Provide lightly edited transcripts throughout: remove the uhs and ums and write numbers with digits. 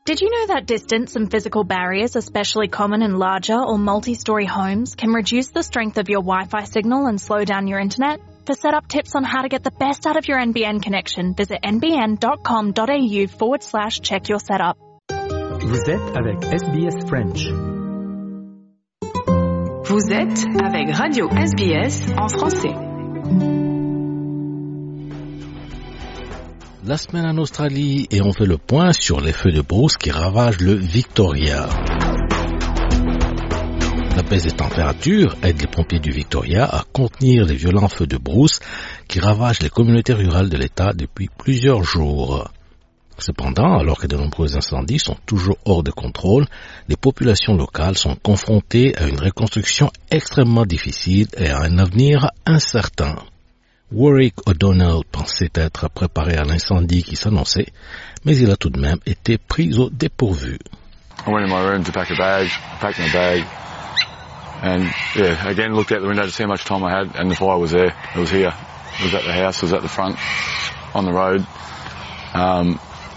Did you know that distance and physical barriers, especially common in larger or multi-story homes, can reduce the strength of your Wi-Fi signal and slow down your internet? For setup tips on how to get the best out of your NBN connection, visit nbn.com.au/check your setup. Vous êtes avec SBS French. Vous êtes avec Radio SBS en français. La semaine en Australie et on fait le point sur les feux de brousse qui ravagent le Victoria. La baisse des températures aide les pompiers du Victoria à contenir les violents feux de brousse qui ravagent les communautés rurales de l'État depuis plusieurs jours. Cependant, alors que de nombreux incendies sont toujours hors de contrôle, les populations locales sont confrontées à une reconstruction extrêmement difficile et à un avenir incertain. Warwick O'Donnell pensait être préparé à l'incendie qui s'annonçait, mais il a tout de même été pris au dépourvu. I went in my room to pack my bag, and again looked out the window to see how much time I had, and the fire was there. It was here. It was at the house. It was at the front, on the road. And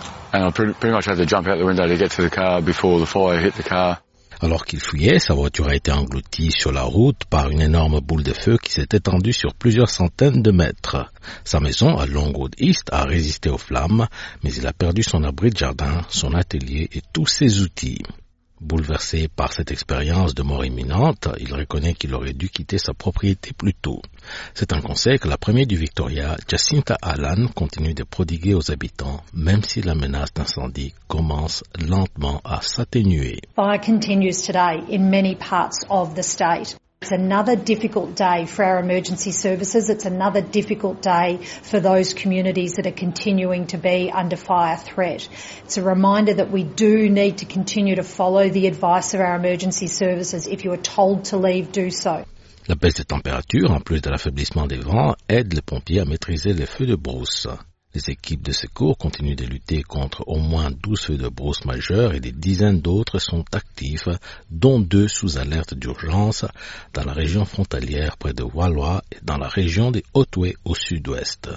I pretty much had to jump out the window to get to the car before the fire hit the car. Alors qu'il fuyait, sa voiture a été engloutie sur la route par une énorme boule de feu qui s'est étendue sur plusieurs centaines de mètres. Sa maison à Longwood East a résisté aux flammes, mais il a perdu son abri de jardin, son atelier et tous ses outils. Bouleversé par cette expérience de mort imminente, il reconnaît qu'il aurait dû quitter sa propriété plus tôt. C'est un conseil que la première du Victoria, Jacinta Allan, continue de prodiguer aux habitants, même si la menace d'incendie commence lentement à s'atténuer. Fire continues today in many parts of the state. It's another difficult day for our emergency services. It's another difficult day for those communities that are continuing to be under fire threat. It's a reminder that we do need to continue to follow the advice of our emergency services. If you are told to leave, do so. La baisse des températures, en plus de l'affaiblissement des vents, aide les pompiers à maîtriser les feux de brousse. Les équipes de secours continuent de lutter contre au moins 12 feux de brousse majeurs et des dizaines d'autres sont actifs, dont 2 sous alerte d'urgence dans la région frontalière près de Walwa et dans la région des Otway au sud-ouest.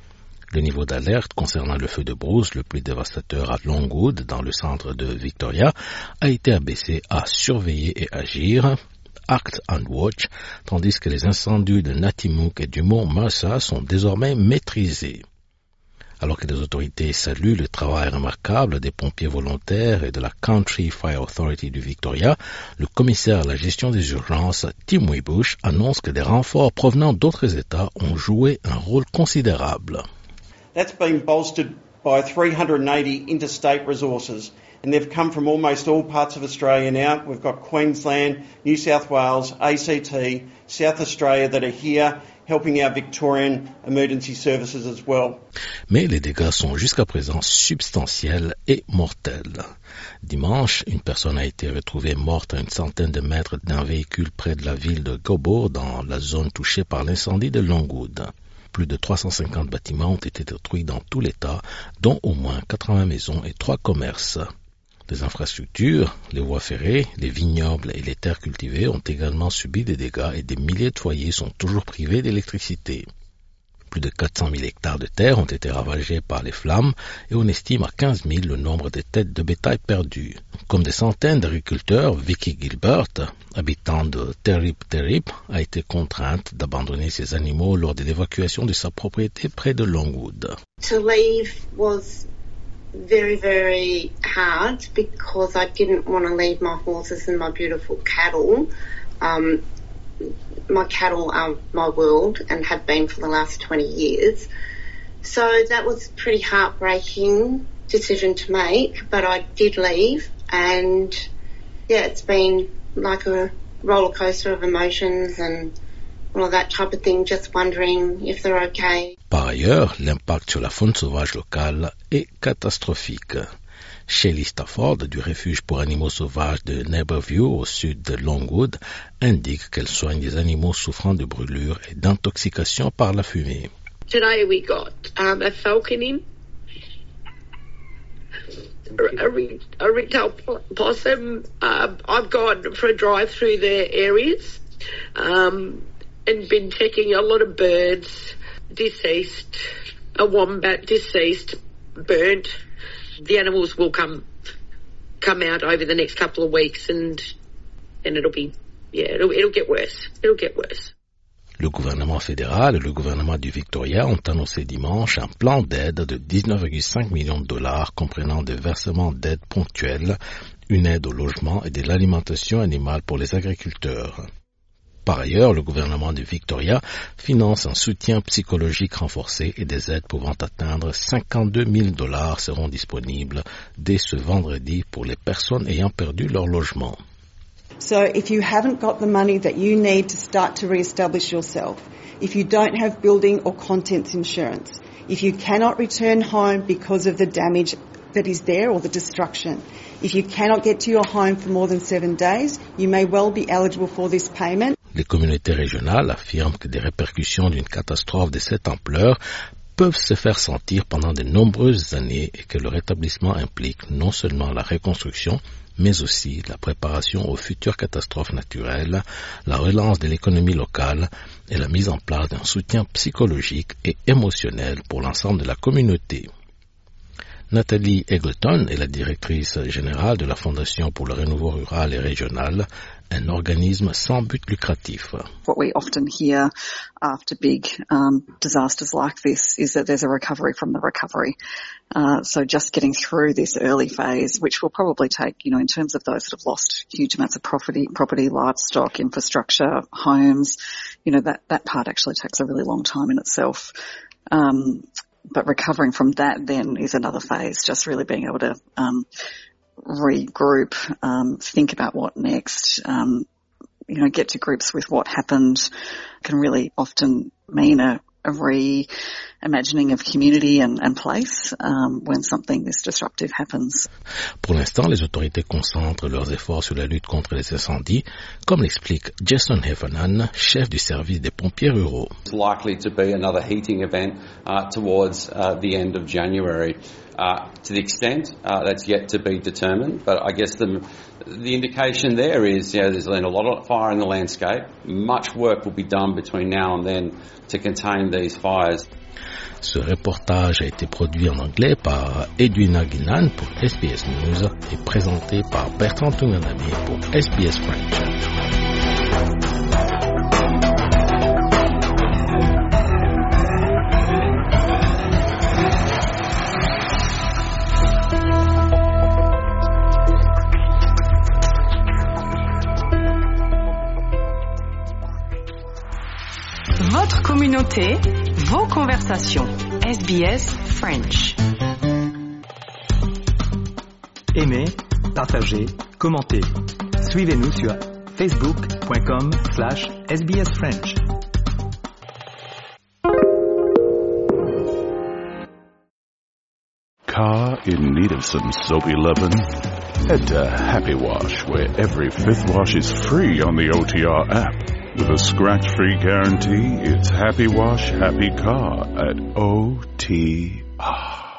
Le niveau d'alerte concernant le feu de brousse le plus dévastateur à Longwood, dans le centre de Victoria, a été abaissé à surveiller et agir, Act and Watch, tandis que les incendies de Natimuc et du mont Mercer sont désormais maîtrisés. Alors que les autorités saluent le travail remarquable des pompiers volontaires et de la Country Fire Authority du Victoria, le commissaire à la gestion des urgences, Tim Wiebusch, annonce que des renforts provenant d'autres États ont joué un rôle considérable. That's been bolstered by 380 interstate resources, and they've come from almost all parts of Australia now. We've got Queensland, New South Wales, ACT, South Australia that are here, helping our Victorian emergency services as well. Mais les dégâts sont jusqu'à présent substantiels et mortels. Dimanche, une personne a été retrouvée morte à une centaine de mètres d'un véhicule près de la ville de Gobbo, dans la zone touchée par l'incendie de Longwood. Plus de 350 bâtiments ont été détruits dans tout l'État, dont au moins 80 maisons et 3 commerces. Les infrastructures, les voies ferrées, les vignobles et les terres cultivées ont également subi des dégâts et des milliers de foyers sont toujours privés d'électricité. Plus de 400 000 hectares de terre ont été ravagés par les flammes et on estime à 15 000 le nombre de têtes de bétail perdues. Comme des centaines d'agriculteurs, Vicky Gilbert, habitant de Terip, a été contrainte d'abandonner ses animaux lors de l'évacuation de sa propriété près de Longwood. To leave was very, very hard because I didn't want to leave my horses and my beautiful cattle. My cattle are my world and have been for the last 20 years. So that was a pretty heartbreaking decision to make, but I did leave and it's been like a roller coaster of emotions and all of that type of thing, just wondering if they're okay. Par ailleurs, l'impact sur la faune sauvage locale est catastrophique. Shelley Stafford, du refuge pour animaux sauvages de Neighbourview, au sud de Longwood, indique qu'elle soigne des animaux souffrant de brûlures et d'intoxication par la fumée. Today we got a falcon in, a ring-tailed possum. I've gone for a drive through their areas and been checking a lot of birds, deceased, a wombat deceased, burnt. The animals will come come out over the next couple of weeks, and it'll get worse. It'll get worse. Le gouvernement fédéral et le gouvernement du Victoria ont annoncé dimanche un plan d'aide de 19,5 millions de dollars comprenant des versements d'aide ponctuels, une aide au logement et de l'alimentation animale pour les agriculteurs. Par ailleurs, le gouvernement du Victoria finance un soutien psychologique renforcé et des aides pouvant atteindre 52 000 dollars seront disponibles dès ce vendredi pour les personnes ayant perdu leur logement. So if you haven't got the money that you need to start to re-establish yourself, if you don't have building or contents insurance, if you cannot return home because of the damage that is there or the destruction, if you cannot get to your home for more than 7 days, you may well be eligible for this payment. Les communautés régionales affirment que des répercussions d'une catastrophe de cette ampleur peuvent se faire sentir pendant de nombreuses années et que le rétablissement implique non seulement la reconstruction, mais aussi la préparation aux futures catastrophes naturelles, la relance de l'économie locale et la mise en place d'un soutien psychologique et émotionnel pour l'ensemble de la communauté. Nathalie Eggleton est la directrice générale de la Fondation pour le renouveau rural et régional, un organisme sans but lucratif. What we often hear after big disasters like this is that there's a recovery from the recovery. So just getting through this early phase, which will probably take, in terms of those that have lost huge amounts of property, livestock, infrastructure, homes, that part actually takes a really long time in itself. But recovering from that then is another phase, just really being able to regroup, think about what next, get to grips with what happened can really often mean a reimagining of community and place when something this disruptive happens. Pour l'instant, les autorités concentrent leurs efforts sur la lutte contre les incendies, comme l'explique Jason Heffernan, chef du service des pompiers ruraux. It's likely to be another heating event towards the end of January. To the extent that's yet to be determined, but I guess the indication there is there's been a lot of fire in the landscape. Much work will be done between now and then to contain these fires. Ce reportage a été produit en anglais par Edwina Guinan pour SBS News et présenté par Bertrand Tunganami pour SBS French. Votre communauté, vos conversations. SBS French. Aimez, partagez, commentez. Suivez-nous sur facebook.com/SBS French. Car in need of some soapy lovin'? Head to Happy Wash, where every fifth wash is free on the OTR app. With a scratch-free guarantee, it's Happy Wash, Happy Car at OTR.